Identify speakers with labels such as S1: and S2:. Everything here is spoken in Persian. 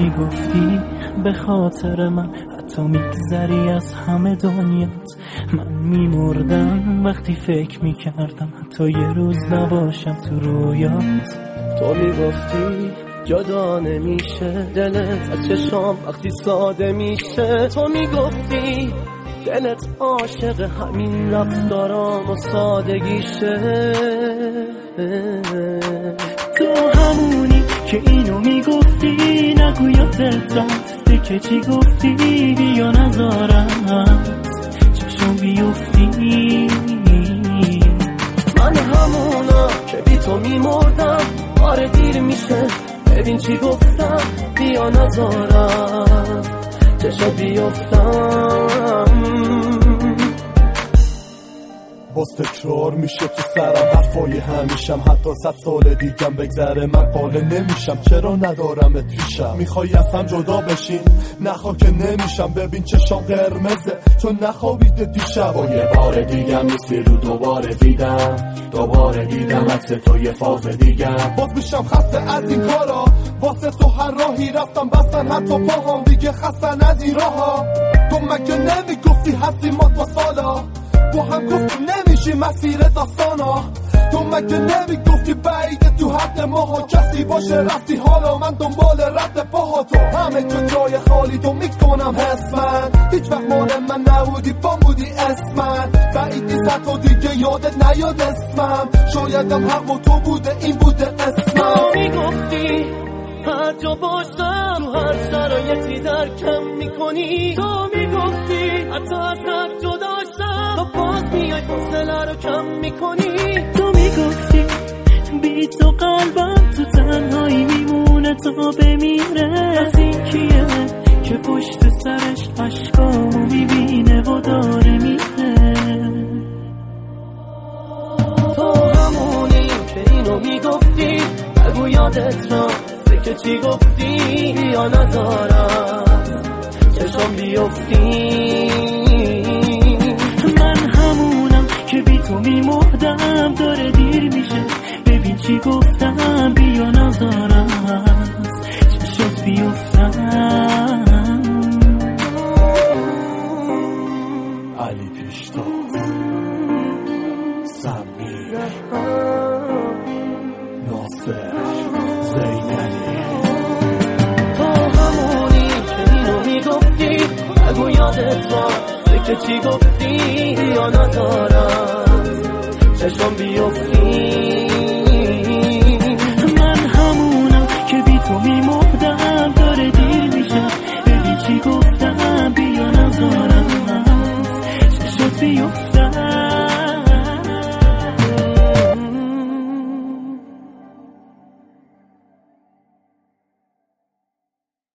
S1: میگفتی به خاطر من حتی میگذری از همه دنیات. من میمردم وقتی فکر میکردم حتی یه روز نباشم تو رویات.
S2: تو میگفتی جدا نمیشه دلت از چشام وقتی ساده میشه. تو میگفتی دلت عاشق همین رفتارام و سادگیشه.
S1: تو همونی که اینو میگفتی نگو یادت رفته که چی گفتی. بیا نذارم چشم بیفتی.
S2: من همونا که بی تو میمردم. آره دیر میشه ببین چی گفتم. بیا نذارم چشم بیفتم.
S3: باز تکرار میشه تو سرم حرفای همیشم. حتی 100 سال دیگم بگذره من قانع نمیشم. چرا ندارمت پیشم؟ میخوای از هم جدا بشین؟ نخوا که نمیشم. ببین چشام قرمزه چون نخوابیده دیشب. و یه بار دیگم نیستی رو دوباره دیدم عکس تو یه فاز دیگم. باز میشم خسته از این کارا. واسه تو هر راهی رفتم بستن حتی پاهم. دیگه خستن از این راها. تو مگه نمیگفتی هستی ما تا سالا؟ با هم گفتیم نمیشی مسیر داستانا. تو مگه نمیگفتی بعیده تو حد ماها کسی باشه رفتی. حالا من دنبال رد پاها. تو همه جو جای خالی تو میکنم حس من. هیچ وقت مال من نبودی با بودی اسمن. بعیدی زد و دیگه یادت نیاد اسمم. شایدم حق و تو بوده این بوده اسمم.
S2: تو میگفتی هر جا باشم تو هر شرایطی درکم میکنی. تو میگفتی حتی از حق جدا شم تو باز میای فاصله رو کم میکنی.
S1: تو میگفتی بی تو قلبم تو تنهایی میمونه تا بمیره. از این کیه که پشت سرش عشقامو میبینه و داره میره.
S2: تو همونی که اینو میگفتی بگو یادت رفته که چی گفتی. بیا نذارم چشم بیفتی.
S1: من همونم که بی تو میمردم. داره دیر میشه ببین چی گفتم. بیا نذارم چشم بیفتم.
S3: علی پیشتاز، سمیر، ناصر، زینلی.
S2: تو همونی که اینو میگفتی بگو یادت رفته که چی گفتی. یا نذارم چشم بیفتی.
S1: من همونم که بی تو میمردم. داره دیر میشه ببین چی گفتم. بیا نذارم چشم بیفتم.